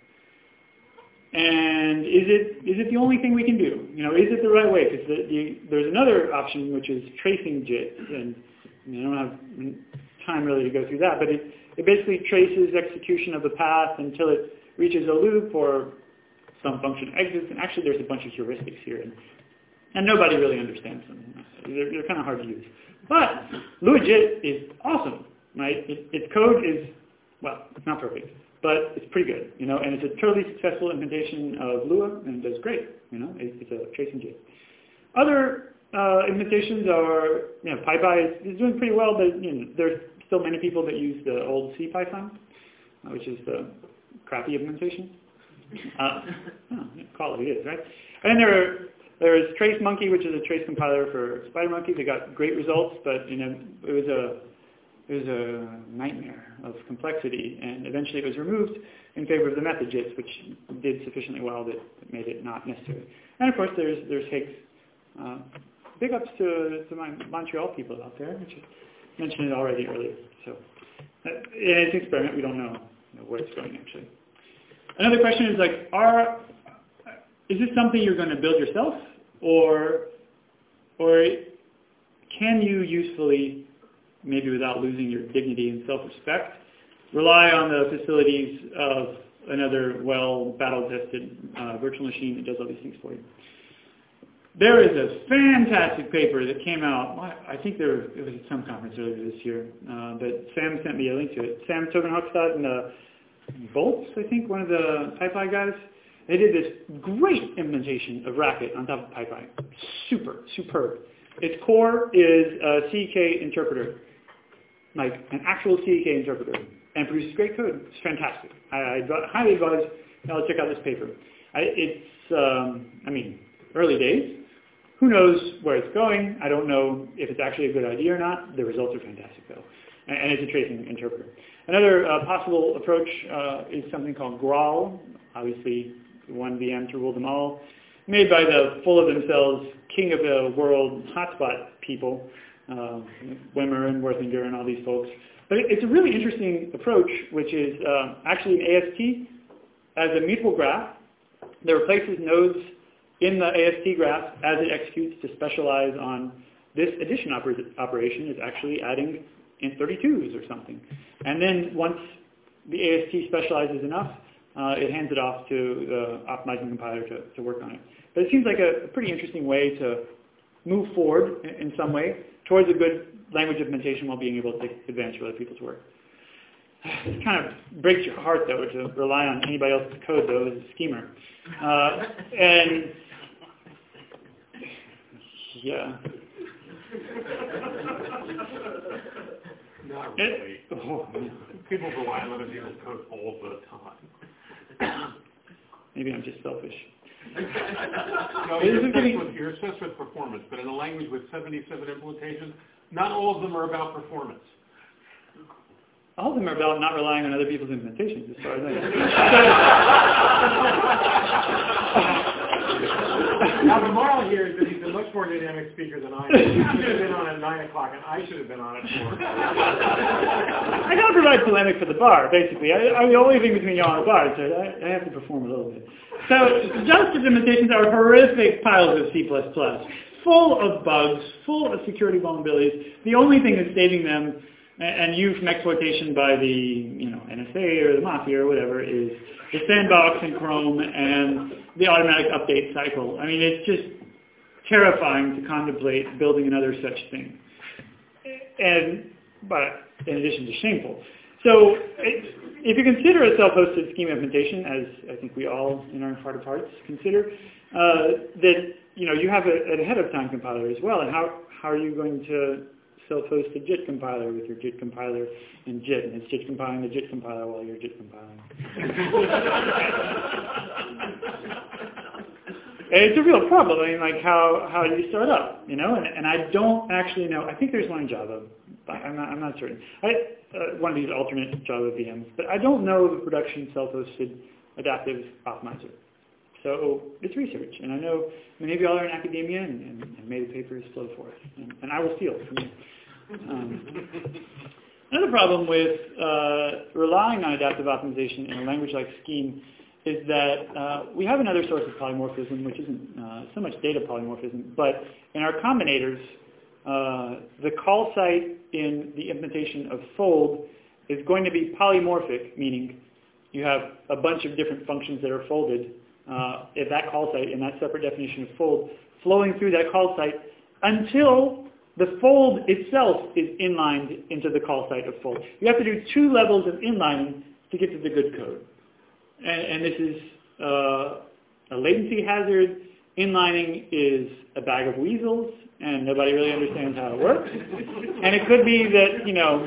And is it is it the only thing we can do? You know, is it the right way? Because the, the, there's another option which is tracing jits, and I, mean, I don't have time really to go through that, but it, it basically traces execution of the path until it reaches a loop or some function exits, and actually there's a bunch of heuristics here, and, and nobody really understands them. They're, they're kind of hard to use. But LuaJIT is awesome, right? It, its code is, well, it's not perfect, but it's pretty good, you know, and it's a totally successful implementation of Lua, and it does great, you know, it, it's a tracing JIT. Other uh, implementations are, you know, PyPy is, is doing pretty well, but, you know, there's still many people that use the old CPython, uh, which is the crappy implementation. Uh, oh, call it what it is, right? And then there are, there's TraceMonkey, which is a trace compiler for SpiderMonkey. They got great results, but you know it was a it was a nightmare of complexity, and eventually it was removed in favor of the method jits, which did sufficiently well that it made it not necessary. And of course, there's there's Higgs. Uh, big ups to to my Montreal people out there, which I mentioned it already earlier. So uh, it's an experiment. We don't know, you know where it's going actually. Another question is like, are, is this something you're going to build yourself, or, or can you usefully, maybe without losing your dignity and self-respect, rely on the facilities of another well battle-tested uh, virtual machine that does all these things for you? There is a fantastic paper that came out, I think there it was at some conference earlier this year, uh, but Sam sent me a link to it. Sam Togenhockstad and uh, Boltz, I think, one of the PyPy guys, they did this great implementation of Racket on top of PyPy. Super, superb. Its core is a C E K interpreter, like an actual C E K interpreter, and produces great code. It's fantastic. I, I highly advise y'all check out this paper. I, it's, um, I mean, early days. Who knows where it's going? I don't know if it's actually a good idea or not. The results are fantastic, though. And, and it's a tracing interpreter. Another uh, possible approach uh, is something called Graal, obviously one V M to rule them all, made by the full of themselves king of the world hotspot people, uh, Wimmer and Werthinger and all these folks. But it, it's a really interesting approach, which is uh, actually an A S T as a mutable graph that replaces nodes in the A S T graph as it executes to specialize on this addition oper- operation is actually adding in thirty-twos or something. And then once the A S T specializes enough, uh, it hands it off to the optimizing compiler to, to work on it. But it seems like a, a pretty interesting way to move forward in, in some way towards a good language implementation while being able to take advantage of other people's work. It kind of breaks your heart, though, to rely on anybody else's code, though, as a schemer. Uh, and, yeah. Not really. It, oh, People rely on other people's code all the time. Maybe I'm just selfish. No, you're obsessed, with, you're obsessed with performance, but in a language with seventy-seven implementations, not all of them are about performance. All of them are about not relying on other people's implementations, as far as I know. Now, the moral here is that he's a much more dynamic speaker than I am. He should have been on at nine o'clock, and I should have been on at four. I gotta provide polemic for the bar, basically. I, I'm the only thing between y'all and the bar, so I, I have to perform a little bit. So, JavaScript implementations are horrific piles of C plus plus, full of bugs, full of security vulnerabilities. The only thing that's saving them, and used from exploitation by the, you know, N S A or the Mafia or whatever, is the sandbox in Chrome and the automatic update cycle. I mean, it's just terrifying to contemplate building another such thing. And, but in addition to shameful. So it, if you consider a self-hosted schema implementation, as I think we all in our heart of hearts consider, uh, that, you know, you have a, an ahead-of-time compiler as well, and how, how are you going to self-host a JIT compiler with your JIT compiler in JIT, and it's JIT compiling the JIT compiler while you're JIT compiling. And it's a real problem. I mean, like, how, how do you start up, you know? And, and I don't actually know. I think there's one in Java, but I'm not, I'm not certain. I, uh, one of these alternate Java V Ms, but I don't know of a production self-hosted adaptive optimizer. So it's research, and I know many of you all are in academia, and, and, and may the papers flow forth, and, and I will steal from you. Um, another problem with uh, relying on adaptive optimization in a language like Scheme is that uh, we have another source of polymorphism, which isn't uh, so much data polymorphism, but in our combinators, uh, the call site in the implementation of fold is going to be polymorphic, meaning you have a bunch of different functions that are folded uh, at that call site in that separate definition of fold, flowing through that call site until the fold itself is inlined into the call site of fold. You have to do two levels of inlining to get to the good code. And, and this is uh, a latency hazard. Inlining is a bag of weasels, and nobody really understands how it works. And it could be that, you know,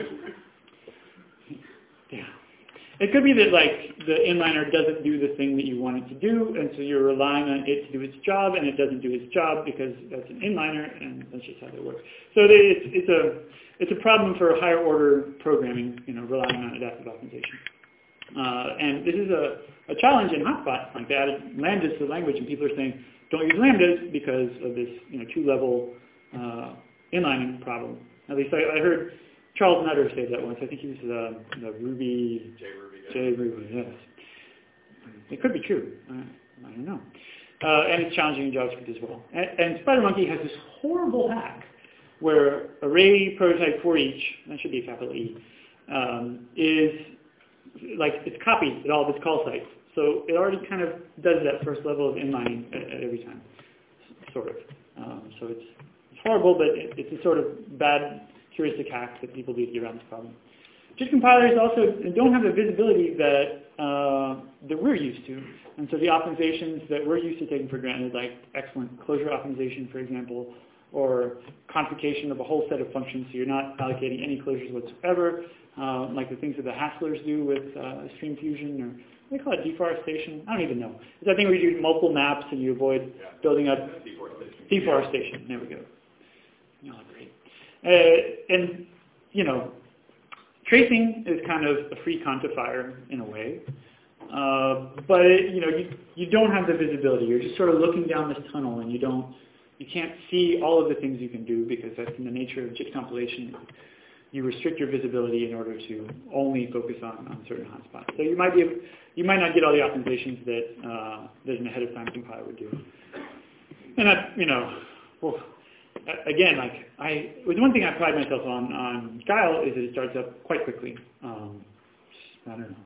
yeah. It could be that, like, the inliner doesn't do the thing that you want it to do, and so you're relying on it to do its job, and it doesn't do its job because that's an inliner, and that's just how it works. So it's, it's a it's a problem for higher order programming, you know, relying on adaptive optimization. Uh, and this is a, a challenge in Hotspot. Like, they added lambdas to the language, and people are saying, don't use lambdas because of this, you know, two-level uh, inlining problem. At least I, I heard Charles Nutter say that once. I think he was the, the Ruby... JRuby. JRuby, yes. It could be true. I, I don't know. Uh, and it's challenging in JavaScript as well. And, and SpiderMonkey has this horrible hack where array prototype for each, that should be a capital E, um, is like it's copied at all of its call sites. So it already kind of does that first level of inlining at, at every time, sort of. Um, so it's, it's horrible, but it, it's a sort of bad heuristic hack that people do to get around this problem. JIT compilers also don't have the visibility that uh, that we're used to, and so the optimizations that we're used to taking for granted, like excellent closure optimization, for example, or concatenation of a whole set of functions, so you're not allocating any closures whatsoever, uh, like the things that the Hasslers do with uh, Stream Fusion, or what do they call it, deforestation? I don't even know. It's that thing where you do multiple maps and you avoid yeah. building up deforestation. Deforestation. There we go. Oh, great. Uh, and you know. Tracing is kind of a free quantifier in a way, uh, but it, you know you, you don't have the visibility. You're just sort of looking down this tunnel, and you don't you can't see all of the things you can do because that's in the nature of JIT compilation. You restrict your visibility in order to only focus on, on certain hotspots. So you might be able, you might not get all the optimizations that uh, that an ahead of time compiler would do. And that you know. Well, Again, like I, with one thing I pride myself on on Guile is that it starts up quite quickly. Um, I don't know,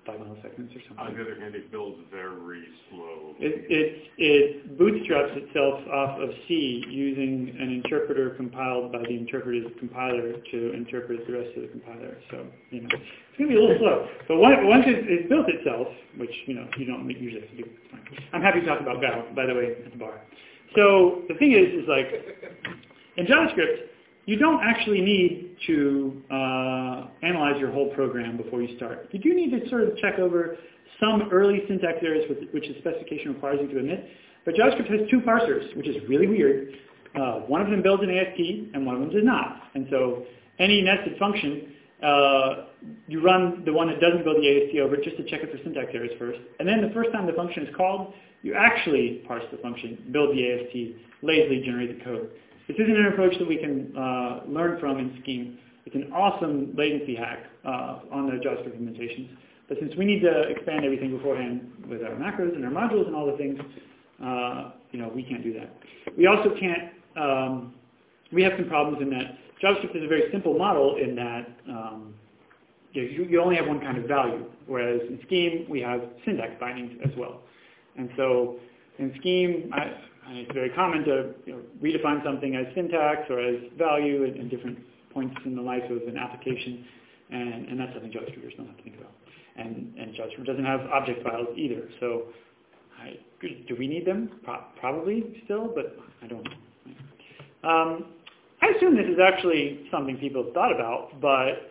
five milliseconds or something. On the other hand, it builds very slow. It, it, it bootstraps itself off of C using an interpreter compiled by the interpreter's compiler to interpret the rest of the compiler. So, you know, it's going to be a little slow. But once, once it, it built itself, which, you know, you don't usually have to do, it's fine. I'm happy to talk about Val, by the way, at the bar. So the thing is, is like, in JavaScript, you don't actually need to uh, analyze your whole program before you start. You do need to sort of check over some early syntax errors with, which the specification requires you to admit. But JavaScript has two parsers, which is really weird. Uh, one of them builds an A S T, and one of them does not. And so any nested function, uh, you run the one that doesn't build the A S T over it just to check it for syntax errors first. And then the first time the function is called, you actually parse the function, build the A S T, lazily generate the code. This isn't an approach that we can uh, learn from in Scheme. It's an awesome latency hack uh, on the JavaScript implementations. But since we need to expand everything beforehand with our macros and our modules and all the things, uh, you know, we can't do that. We also can't, um, we have some problems in that JavaScript is a very simple model in that um, you, you only have one kind of value, whereas in Scheme we have syntax bindings as well. And so in Scheme, I, And it's very common to you know, redefine something as syntax or as value at, at different points in the life of an application, and, and that's something JavaScripters don't have to think about. And, and JavaScript doesn't have object files either, so I, do we need them? Pro- probably still, but I don't know. Um, I assume this is actually something people have thought about, but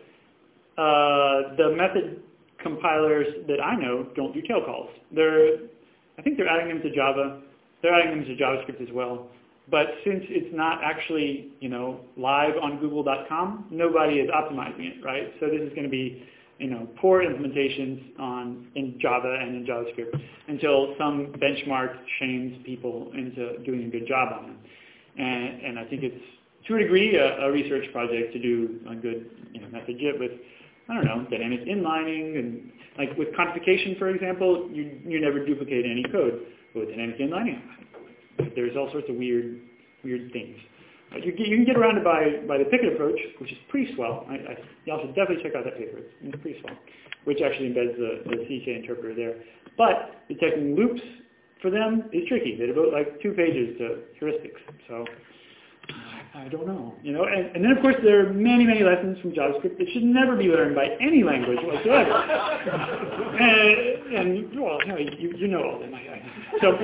uh, the method compilers that I know don't do tail calls. They're, I think they're adding them to Java. They're adding them to JavaScript as well. But since it's not actually, you know, live on google dot com, nobody is optimizing it, right? So this is going to be, you know, poor implementations on in Java and in JavaScript until some benchmark shames people into doing a good job on them. And, and I think it's, to a degree, a, a research project to do a good, you know, method JIT with, I don't know, dynamic inlining, and like with quantification, for example, you you never duplicate any code. With dynamic inlining, there's all sorts of weird, weird things. Uh, you, you can get around it by, by the Pickett approach, which is pretty swell. I, I, y'all should definitely check out that paper. It's, it's pretty swell, which actually embeds the, the C K interpreter there. But detecting loops for them is tricky. They devote like two pages to heuristics. So I don't know, you know. And, and then of course there are many, many lessons from JavaScript that should never be learned by any language whatsoever. and, and well, no, you, you know all of them. I, I, so,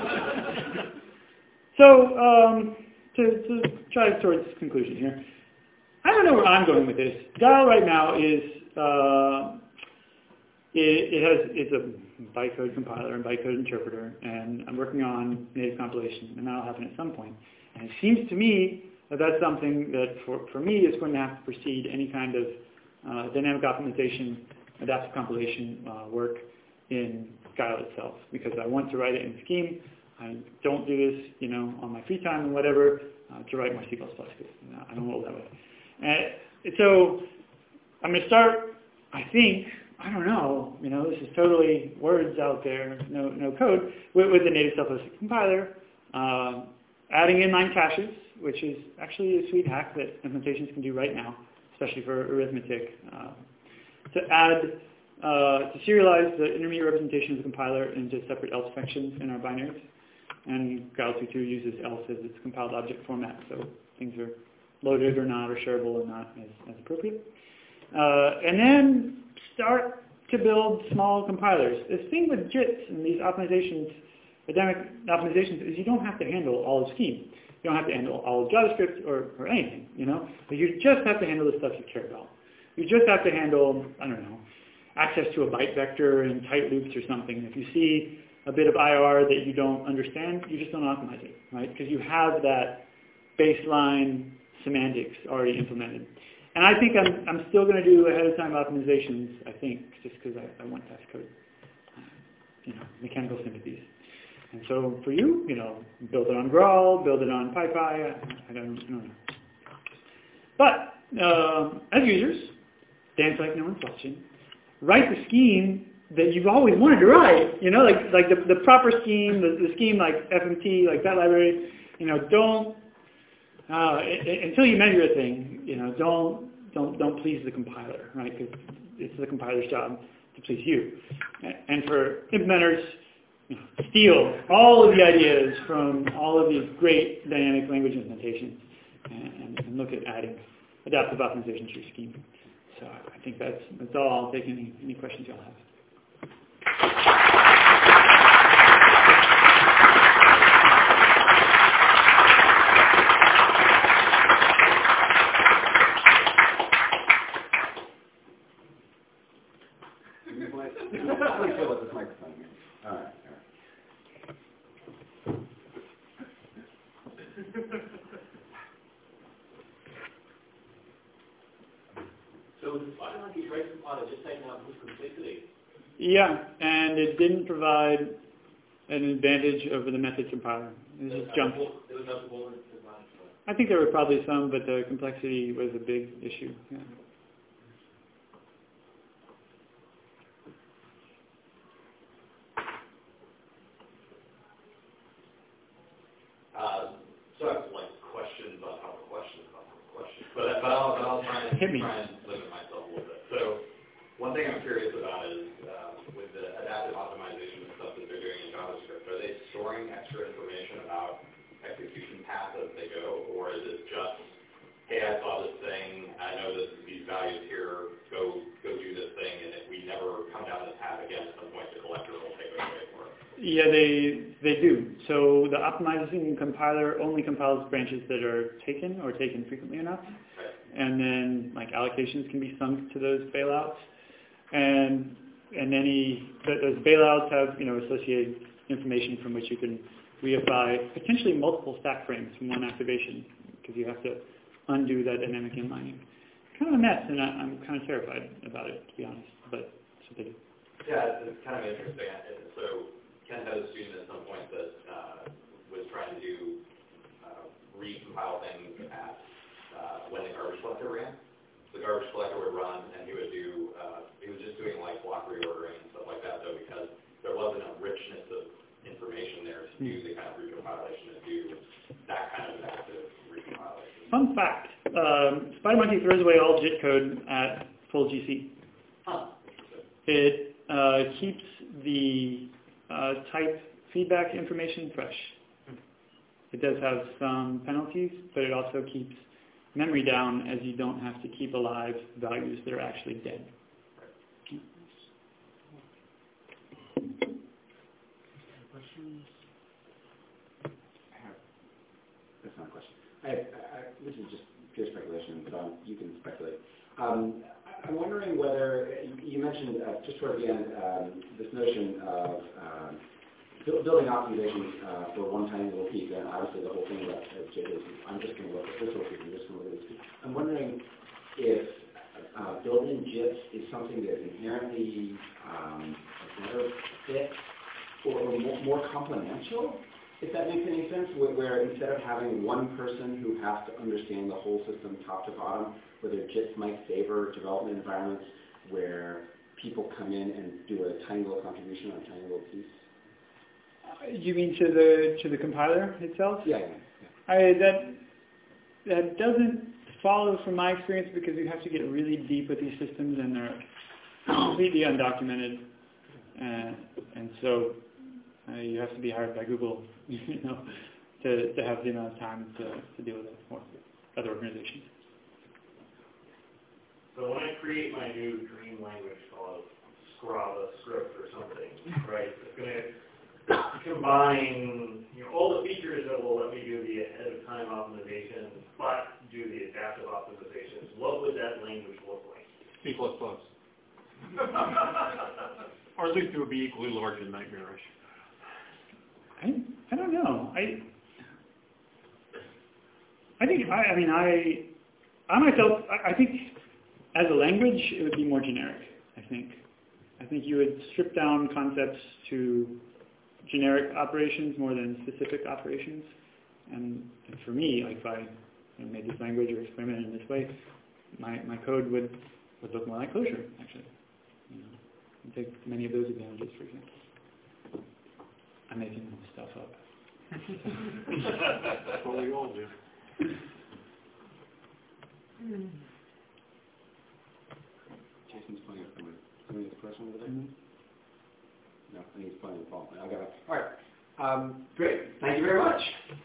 so um, to, to try towards conclusion here, I don't know where I'm going with this. Guile right now is uh, it, it has it's a bytecode compiler and bytecode interpreter, and I'm working on native compilation, and that'll happen at some point. And it seems to me that that's something that, for, for me, is going to have to precede any kind of uh, dynamic optimization, adaptive compilation uh, work in Guile itself, because I want to write it in Scheme. I don't do this, you know, on my free time and whatever, uh, to write more C plus plus, because I don't roll that way. And so I'm going to start, I think, I don't know, you know, this is totally words out there, no, no code, with, with the native self-hosted compiler. Uh, Adding inline caches, which is actually a sweet hack that implementations can do right now, especially for arithmetic. Uh, to add, uh, to serialize the intermediate representation of the compiler into separate else functions in our binaries. And Guile two point two uses else as its compiled object format, so things are loaded or not, or shareable or not, as, as appropriate. Uh, and then start to build small compilers. This thing with JITs and these optimizations, dynamic optimizations, is you don't have to handle all of Scheme. You don't have to handle all of JavaScript or, or anything, you know? But you just have to handle the stuff you care about. You just have to handle, I don't know, access to a byte vector and tight loops or something. If you see a bit of I O R that you don't understand, you just don't optimize it, right? Because you have that baseline semantics already implemented. And I think I'm, I'm still going to do ahead of time optimizations, I think, just because I, I want test code, uh, you know, mechanical sympathies. And so for you, you know, build it on Graal, build it on PyPy, I, I, don't, I don't know. But uh, as users, dance like no one's watching, write the scheme that you've always wanted to write, you know, like like the, the proper scheme, the, the scheme like F M T, like that library, you know, don't, uh, it, until you measure a thing, you know, don't, don't, don't please the compiler, right, because it's the compiler's job to please you. And for implementers, you know, steal all of the ideas from all of these great dynamic language implementations and, and look at adding adaptive optimization to your scheme. So I think that's, that's all. I'll take any, any questions you'll have. Yeah, and it didn't provide an advantage over the methods compiler. It was just junk. I think there were probably some, but the complexity was a big issue. Yeah. Uh, so I have like questions on top of questions on top of questions, but, but I'll, but I'll try and, Hit me. try and limit myself a little bit. So one thing I'm curious about is uh, with the adaptive optimization and stuff that they're doing in JavaScript, are they storing extra information about execution paths as they go, or is it just, hey, I saw this thing, I know this these values here, go go do this thing, and if we never come down this path again, at some point the collector will take it away for us? Yeah, they they do. So the optimizing compiler only compiles branches that are taken or taken frequently enough, Right. and then like allocations can be sunk to those bailouts. And and any those bailouts have you know associated information from which you can reify potentially multiple stack frames from one activation because you have to undo that dynamic inlining. Kind of a mess, and I, I'm kind of terrified about it to be honest. But that's what they do. Yeah, it's, it's kind of interesting. So Ken had a student at some point that uh, was trying to do uh, recompile things at uh, when the garbage collector ran. The garbage collector would run, and he would do, uh, he was just doing like block reordering and stuff like that, though, because there wasn't a richness of information there to do the kind of recompilation and do that kind of active recompilation. Fun fact, um, SpiderMonkey throws away all JIT code at full G C. Huh. It uh, keeps the uh, type feedback information fresh. It does have some penalties, but it also keeps memory down as you don't have to keep alive values that are actually dead. Questions? I have, that's not a question. I, I, this is just pure speculation, but um, you can speculate. Um, I'm wondering whether, you mentioned uh, just toward the end, um, this notion of um, building optimizations uh, for one tiny little piece, and obviously the whole thing about uh, JIT is, I'm just going to look at this little piece, I'm just going to look at this piece. I'm wondering if uh, building JITs is something that's inherently um, a better fit or, or more, more complementary, if that makes any sense, where, where instead of having one person who has to understand the whole system top to bottom, whether JITs might favor development environments where people come in and do a tiny little contribution on a tiny little piece. You mean to the to the compiler itself? Yeah, yeah, yeah. I, that that doesn't follow from my experience because you have to get really deep with these systems and they're completely undocumented, and and so uh, you have to be hired by Google, you know, to to have the amount of time to, to deal with it for other organizations. So when I create my new dream language called Scrava script or something, right, it's going to combine you know, all the features that will let me do the ahead of time optimization, but do the adaptive optimizations. What would that language look like? C plus plus. Or at least it would be equally large and nightmarish. I I don't know. I I think I, I mean I I myself I, I think as a language it would be more generic. I think I think you would strip down concepts to generic operations more than specific operations. And, and for me, like if I you know, made this language or experimented in this way, my, my code would, would look more like Clojure, actually. You know, and take many of those advantages, for example. I'm making stuff up. That's what we all do. Jason's playing up somebody. Somebody has a question over there? phone. I'll get it. All right. Um, great. Thank you very much.